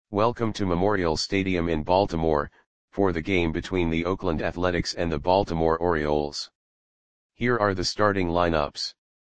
Welcome to Memorial Stadium in Baltimore, for the game between the Oakland Athletics and the Baltimore Orioles. Here are the starting lineups.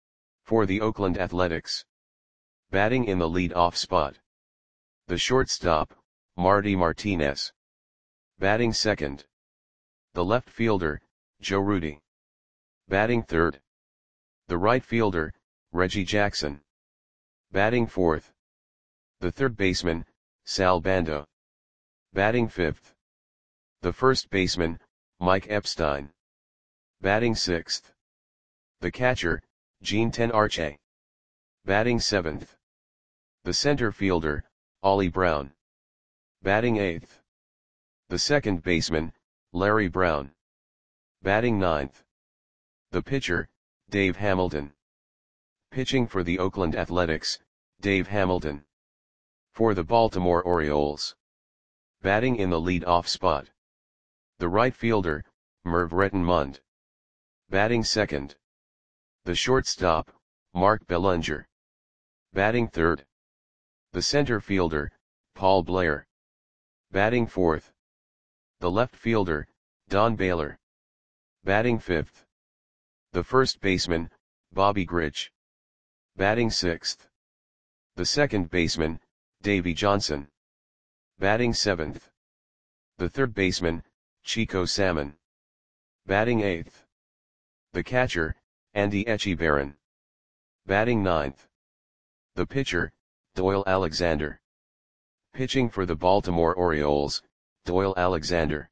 For the Oakland Athletics. Batting in the lead-off spot. The shortstop, Marty Martinez. Batting second. The left fielder, Joe Rudi. Batting third. The right fielder, Reggie Jackson. Batting fourth. The third baseman, Sal Bando. Batting fifth. The first baseman, Mike Epstein. Batting sixth. The catcher, Gene Tenarche. Batting seventh. The center fielder, Ollie Brown. Batting eighth. The second baseman, Larry Brown. Batting ninth. The pitcher, Dave Hamilton. Pitching for the Oakland Athletics, Dave Hamilton. For the Baltimore Orioles. Batting in the lead-off spot. The right fielder, Merv Rettenmund. Batting second. The shortstop, Mark Belanger. Batting third. The center fielder, Paul Blair. Batting fourth. The left fielder, Don Baylor. Batting fifth. The first baseman, Bobby Grich. Batting sixth. The second baseman, Davey Johnson. Batting seventh. The third baseman, Chico Salmon. Batting eighth. The catcher, Andy Echebarren. Batting ninth. The pitcher, Doyle Alexander. Pitching for the Baltimore Orioles, Doyle Alexander.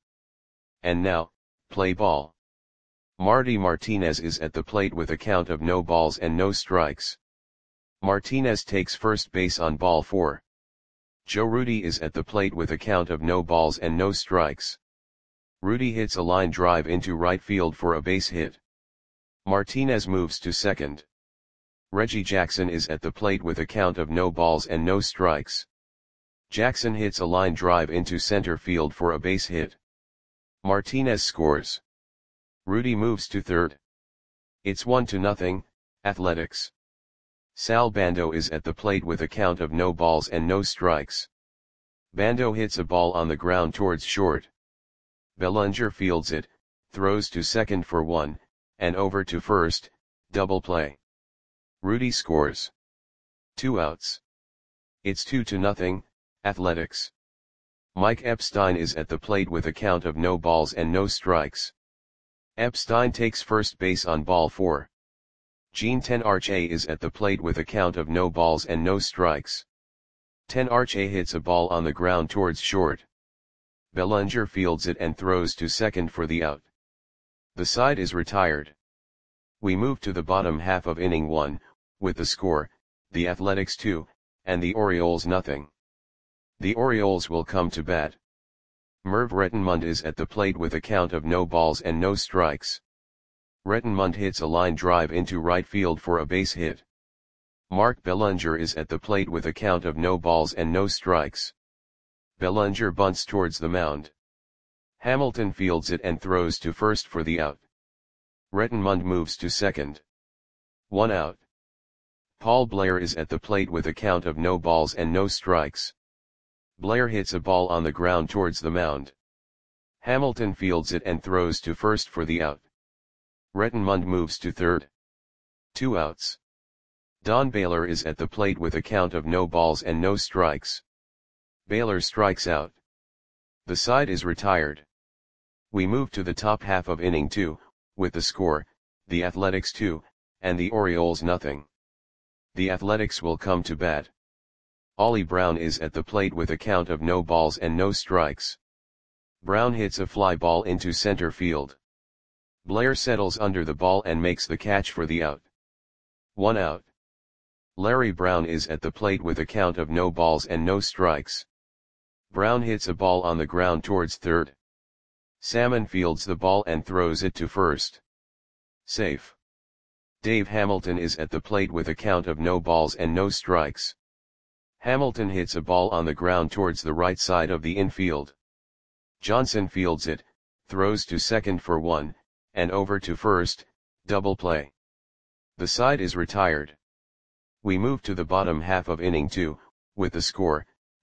And now, play ball. Marty Martinez is at the plate with a count of no balls and no strikes. Martinez takes first base on ball 4. Joe Rudi is at the plate with a count of no balls and no strikes. Rudi hits a line drive into right field for a base hit. Martinez moves to second. Reggie Jackson is at the plate with a count of no balls and no strikes. Jackson hits a line drive into center field for a base hit. Martinez scores. Rudi moves to third. It's 1-0, Athletics. Sal Bando is at the plate with a count of no balls and no strikes. Bando hits a ball on the ground towards short. Belanger fields it, throws to second for 1, and over to first, double play. Rudi scores. 2 outs. It's 2-0, Athletics. Mike Epstein is at the plate with a count of no balls and no strikes. Epstein takes first base on ball 4. Gene Tenarche is at the plate with a count of no balls and no strikes. Tenarche hits a ball on the ground towards short. Belanger fields it and throws to second for the out. The side is retired. We move to the bottom half of inning 1, with the score, the Athletics 2, and the Orioles nothing. The Orioles will come to bat. Merv Rettenmund is at the plate with a count of no balls and no strikes. Rettenmund hits a line drive into right field for a base hit. Mark Belanger is at the plate with a count of no balls and no strikes. Belanger bunts towards the mound. Hamilton fields it and throws to first for the out. Rettenmund moves to second. 1 out. Paul Blair is at the plate with a count of no balls and no strikes. Blair hits a ball on the ground towards the mound. Hamilton fields it and throws to first for the out. Rettenmund moves to third. 2 outs. Don Baylor is at the plate with a count of no balls and no strikes. Baylor strikes out. The side is retired. We move to the top half of inning 2, with the score, the Athletics 2, and the Orioles nothing. The Athletics will come to bat. Ollie Brown is at the plate with a count of no balls and no strikes. Brown hits a fly ball into center field. Blair settles under the ball and makes the catch for the out. 1 out. Larry Brown is at the plate with a count of no balls and no strikes. Brown hits a ball on the ground towards third. Salmon fields the ball and throws it to first. Safe. Dave Hamilton is at the plate with a count of no balls and no strikes. Hamilton hits a ball on the ground towards the right side of the infield. Johnson fields it, throws to second for 1, and over to first, double play. The side is retired. We move to the bottom half of inning 2, with the score,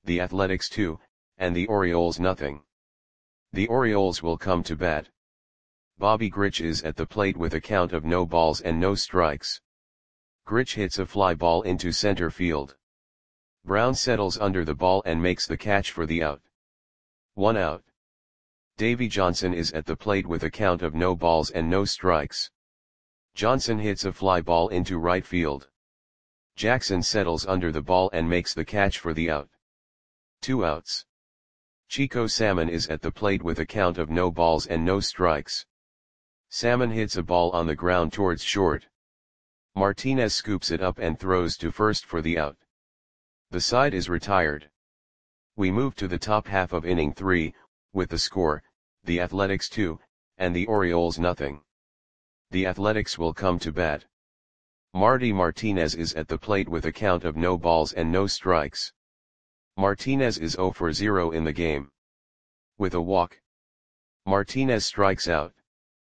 the Athletics 2, and the Orioles nothing. The Orioles will come to bat. Bobby Grich is at the plate with a count of no balls and no strikes. Grich hits a fly ball into center field. Brown settles under the ball and makes the catch for the out. 1 out. Davy Johnson is at the plate with a count of no balls and no strikes. Johnson hits a fly ball into right field. Jackson settles under the ball and makes the catch for the out. 2 outs. Chico Salmon is at the plate with a count of no balls and no strikes. Salmon hits a ball on the ground towards short. Martinez scoops it up and throws to first for the out. The side is retired. We move to the top half of inning 3, with the score, the Athletics 2, and the Orioles nothing. The Athletics will come to bat. Marty Martinez is at the plate with a count of no balls and no strikes. Martinez is 0 for 0 in the game. With a walk, Martinez strikes out.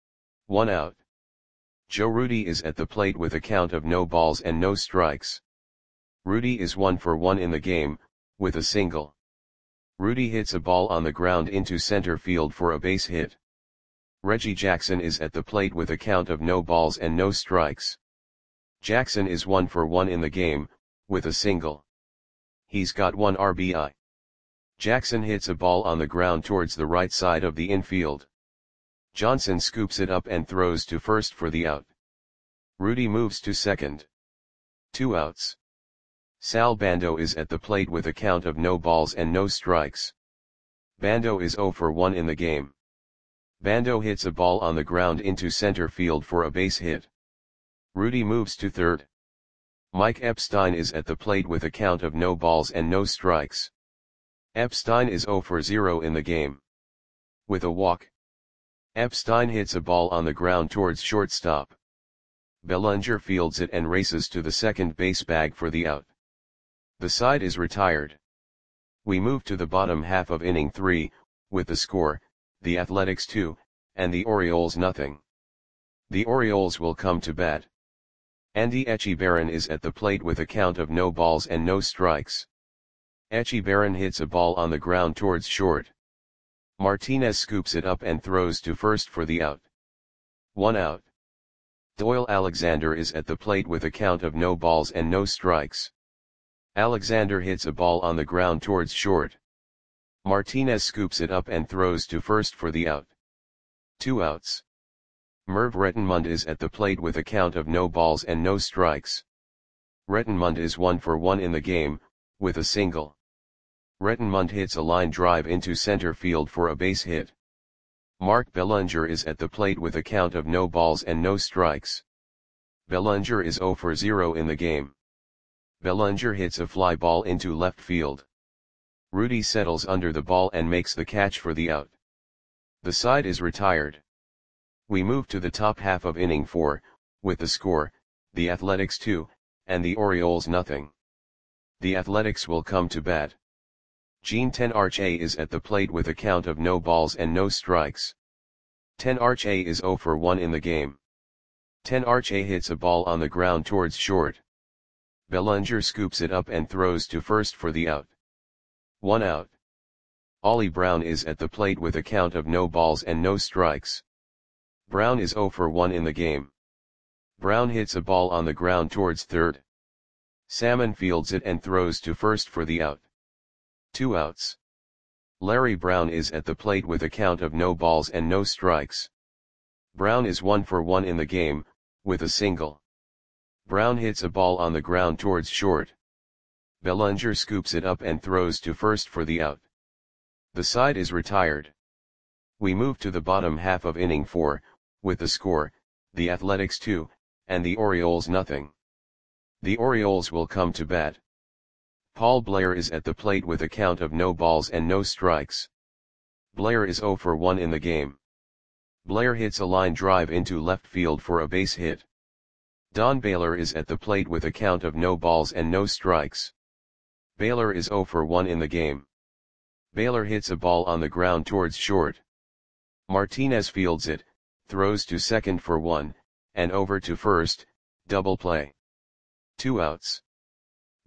1 out. Joe Rudi is at the plate with a count of no balls and no strikes. Rudi is 1 for 1 in the game, with a single. Rudi hits a ball on the ground into center field for a base hit. Reggie Jackson is at the plate with a count of no balls and no strikes. Jackson is 1 for 1 in the game, with a single. He's got 1 RBI. Jackson hits a ball on the ground towards the right side of the infield. Johnson scoops it up and throws to first for the out. Rudi moves to second. 2 outs. Sal Bando is at the plate with a count of no balls and no strikes. Bando is 0 for 1 in the game. Bando hits a ball on the ground into center field for a base hit. Rudi moves to third. Mike Epstein is at the plate with a count of no balls and no strikes. Epstein is 0 for 0 in the game. With a walk, Epstein hits a ball on the ground towards shortstop. Bellinger fields it and races to the second base bag for the out. The side is retired. We move to the bottom half of inning 3, with the score, the Athletics 2, and the Orioles nothing. The Orioles will come to bat. Andy Echebarren is at the plate with a count of no balls and no strikes. Echebarren hits a ball on the ground towards short. Martinez scoops it up and throws to first for the out. 1 out. Doyle Alexander is at the plate with a count of no balls and no strikes. Alexander hits a ball on the ground towards short. Martinez scoops it up and throws to first for the out. 2 outs. Merv Rettenmund is at the plate with a count of no balls and no strikes. Rettenmund is 1 for 1 in the game, with a single. Rettenmund hits a line drive into center field for a base hit. Mark Bellinger is at the plate with a count of no balls and no strikes. Bellinger is 0 for 0 in the game. Bellinger hits a fly ball into left field. Rudi settles under the ball and makes the catch for the out. The side is retired. We move to the top half of inning 4, with the score, the Athletics 2, and the Orioles nothing. The Athletics will come to bat. Gene Tenarche is at the plate with a count of no balls and no strikes. Tenarche is 0 for 1 in the game. Tenarche hits a ball on the ground towards short. Bellinger scoops it up and throws to first for the out. 1 out. Ollie Brown is at the plate with a count of no balls and no strikes. Brown is 0 for 1 in the game. Brown hits a ball on the ground towards third. Salmon fields it and throws to first for the out. 2 outs. Larry Brown is at the plate with a count of no balls and no strikes. Brown is 1 for 1 in the game, with a single. Brown hits a ball on the ground towards short. Bellinger scoops it up and throws to first for the out. The side is retired. We move to the bottom half of inning 4, with the score, the Athletics 2, and the Orioles nothing. The Orioles will come to bat. Paul Blair is at the plate with a count of no balls and no strikes. Blair is 0 for 1 in the game. Blair hits a line drive into left field for a base hit. Don Baylor is at the plate with a count of no balls and no strikes. Baylor is 0 for 1 in the game. Baylor hits a ball on the ground towards short. Martinez fields it, throws to second for 1, and over to first, double play. 2 outs.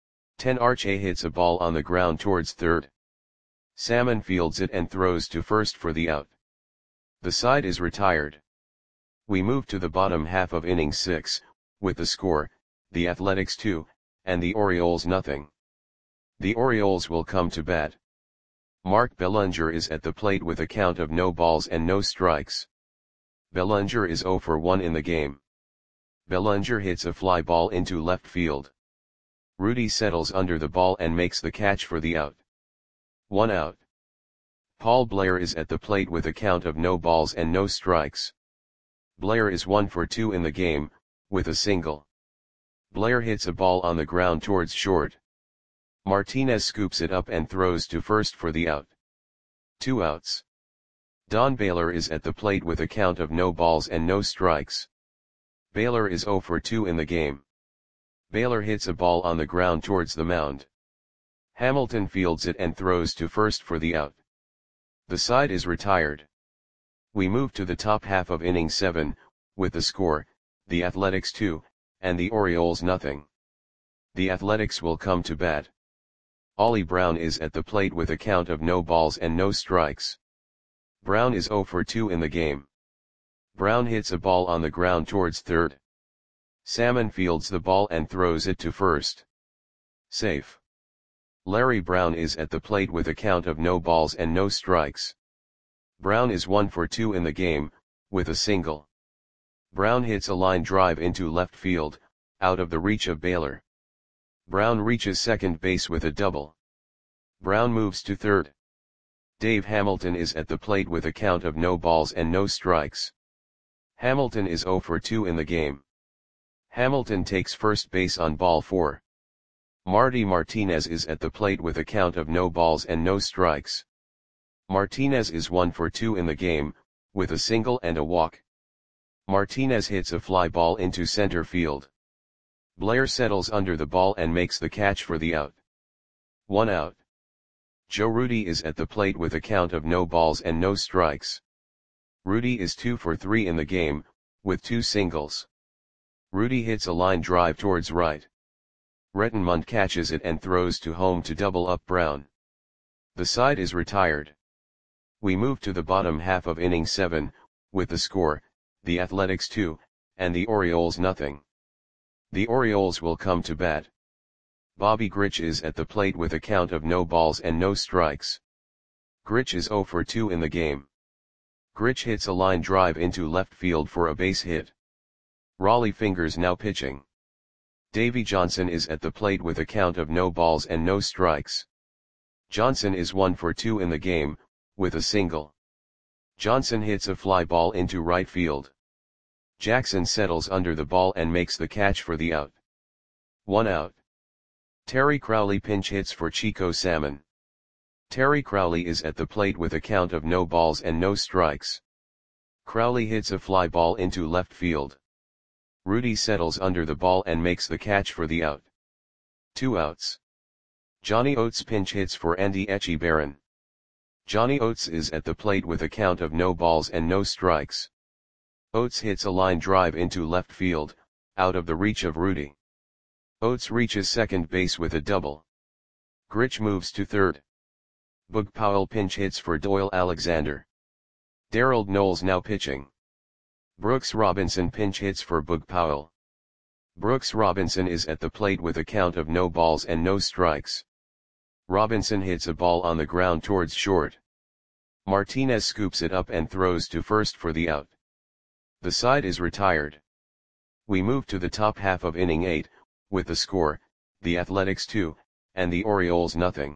10 Arche hits a ball on the ground towards third. Salmon fields it and throws to first for the out. The side is retired. We move to the bottom half of inning 6, with the score, the Athletics 2, and the Orioles nothing. The Orioles will come to bat. Mark Bellinger is at the plate with a count of no balls and no strikes. Bellinger is 0 for 1 in the game. Bellinger hits a fly ball into left field. Rudy settles under the ball and makes the catch for the out. 1 out. Paul Blair is at the plate with a count of no balls and no strikes. Blair is 1 for 2 in the game, with a single. Blair hits a ball on the ground towards short. Martinez scoops it up and throws to first for the out. 2 outs. Don Baylor is at the plate with a count of no balls and no strikes. Baylor is 0 for 2 in the game. Baylor hits a ball on the ground towards the mound. Hamilton fields it and throws to first for the out. The side is retired. We move to the top half of inning 7, with the score, the Athletics 2, and the Orioles nothing. The Athletics will come to bat. Ollie Brown is at the plate with a count of no balls and no strikes. Brown is 0 for 2 in the game. Brown hits a ball on the ground towards third. Salmon fields the ball and throws it to first. Safe. Larry Brown is at the plate with a count of no balls and no strikes. Brown is 1 for 2 in the game, with a single. Brown hits a line drive into left field, out of the reach of Baylor. Brown reaches second base with a double. Brown moves to third. Dave Hamilton is at the plate with a count of no balls and no strikes. Hamilton is 0 for 2 in the game. Hamilton takes first base on ball 4. Marty Martinez is at the plate with a count of no balls and no strikes. Martinez is 1 for 2 in the game, with a single and a walk. Martinez hits a fly ball into center field. Blair settles under the ball and makes the catch for the out. 1 out. Joe Rudi is at the plate with a count of no balls and no strikes. Rudi is 2 for 3 in the game, with 2 singles. Rudi hits a line drive towards right. Rettenmund catches it and throws to home to double up Brown. The side is retired. We move to the bottom half of inning 7, with the score, the Athletics 2, and the Orioles nothing. The Orioles will come to bat. Bobby Grich is at the plate with a count of no balls and no strikes. Grich is 0 for 2 in the game. Grich hits a line drive into left field for a base hit. Raleigh Fingers now pitching. Davey Johnson is at the plate with a count of no balls and no strikes. Johnson is 1 for 2 in the game, with a single. Johnson hits a fly ball into right field. Jackson settles under the ball and makes the catch for the out. 1 out. Terry Crowley pinch hits for Chico Salmon. Terry Crowley is at the plate with a count of no balls and no strikes. Crowley hits a fly ball into left field. Rudi settles under the ball and makes the catch for the out. 2 outs. Johnny Oates pinch hits for Andy Echebarren. Johnny Oates is at the plate with a count of no balls and no strikes. Oates hits a line drive into left field, out of the reach of Rudi. Oates reaches second base with a double. Grich moves to third. Boog Powell pinch hits for Doyle Alexander. Darrell Knowles now pitching. Brooks Robinson pinch hits for Boog Powell. Brooks Robinson is at the plate with a count of no balls and no strikes. Robinson hits a ball on the ground towards short. Martinez scoops it up and throws to first for the out. The side is retired. We move to the top half of inning 8, with the score, the Athletics 2, and the Orioles nothing.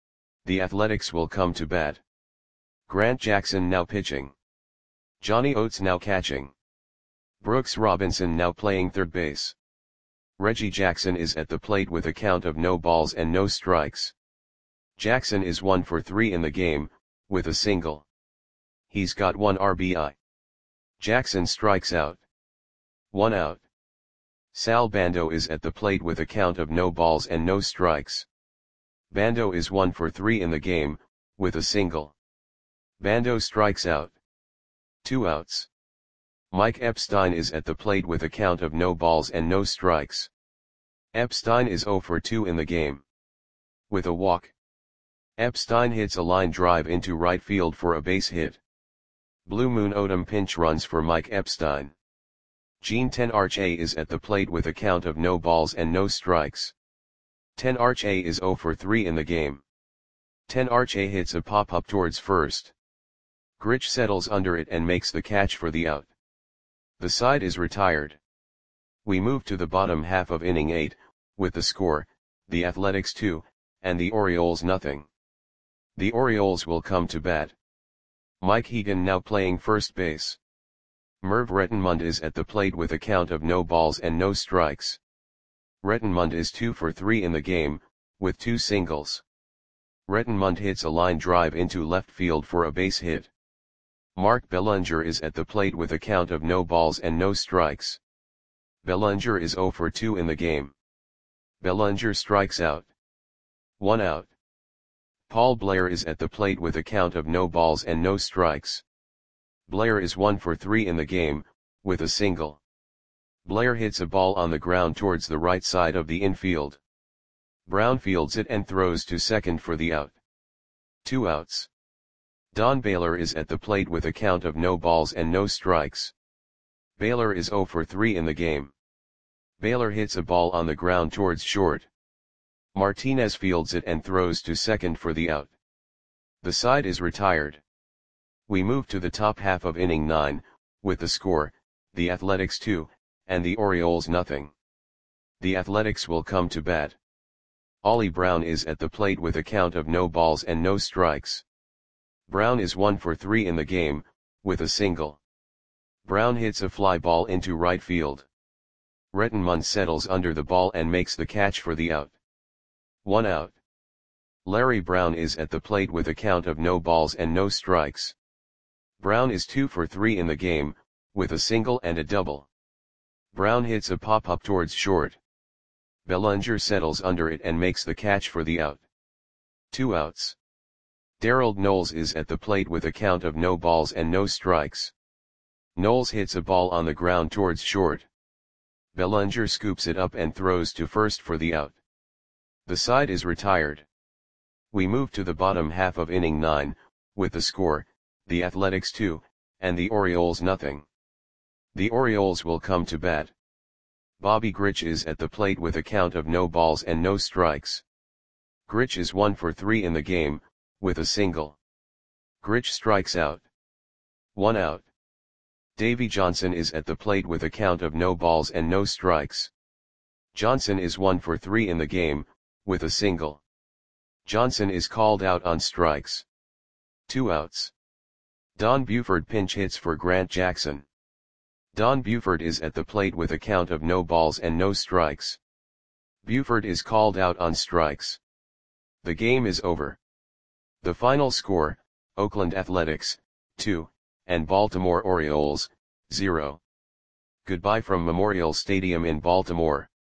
The Athletics will come to bat. Grant Jackson now pitching. Johnny Oates now catching. Brooks Robinson now playing third base. Reggie Jackson is at the plate with a count of no balls and no strikes. Jackson is 1 for 3 in the game, with a single. He's got 1 RBI. Jackson strikes out. 1 out. Sal Bando is at the plate with a count of no balls and no strikes. Bando is 1 for 3 in the game, with a single. Bando strikes out. 2 outs. Mike Epstein is at the plate with a count of no balls and no strikes. Epstein is 0 for 2 in the game. With a walk. Epstein hits a line drive into right field for a base hit. Blue Moon Odom pinch runs for Mike Epstein. Gene Tenarche is at the plate with a count of no balls and no strikes. Tenarche is 0 for 3 in the game. Tenarche hits a pop-up towards first. Grich settles under it and makes the catch for the out. The side is retired. We move to the bottom half of inning 8, with the score, the Athletics 2, and the Orioles nothing. The Orioles will come to bat. Mike Hegan now playing first base. Merv Rettenmund is at the plate with a count of no balls and no strikes. Rettenmund is 2 for 3 in the game, with 2 singles. Rettenmund hits a line drive into left field for a base hit. Mark Bellinger is at the plate with a count of no balls and no strikes. Bellinger is 0 for 2 in the game. Bellinger strikes out. 1 out. Paul Blair is at the plate with a count of no balls and no strikes. Blair is 1 for 3 in the game, with a single. Blair hits a ball on the ground towards the right side of the infield. Brown fields it and throws to second for the out. 2 outs. Don Baylor is at the plate with a count of no balls and no strikes. Baylor is 0 for 3 in the game. Baylor hits a ball on the ground towards short. Martinez fields it and throws to second for the out. The side is retired. We move to the top half of inning 9, with the score, the Athletics 2, and the Orioles nothing. The Athletics will come to bat. Ollie Brown is at the plate with a count of no balls and no strikes. Brown is 1 for 3 in the game, with a single. Brown hits a fly ball into right field. Rettenmund settles under the ball and makes the catch for the out. 1 out. Larry Brown is at the plate with a count of no balls and no strikes. Brown is 2 for 3 in the game, with a single and a double. Brown hits a pop-up towards short. Bellinger settles under it and makes the catch for the out. 2 outs. Darold Knowles is at the plate with a count of no balls and no strikes. Knowles hits a ball on the ground towards short. Bellinger scoops it up and throws to first for the out. The side is retired. We move to the bottom half of inning 9, with the score, the Athletics 2, and the Orioles nothing. The Orioles will come to bat. Bobby Grich is at the plate with a count of no balls and no strikes. Grich is 1 for 3 in the game, with a single. Grich strikes out. 1 out. Davey Johnson is at the plate with a count of no balls and no strikes. Johnson is 1 for 3 in the game, with a single. Johnson is called out on strikes. 2 outs. Don Buford pinch hits for Grant Jackson. Don Buford is at the plate with a count of no balls and no strikes. Buford is called out on strikes. The game is over. The final score, Oakland Athletics, 2, and Baltimore Orioles, 0. Goodbye from Memorial Stadium in Baltimore.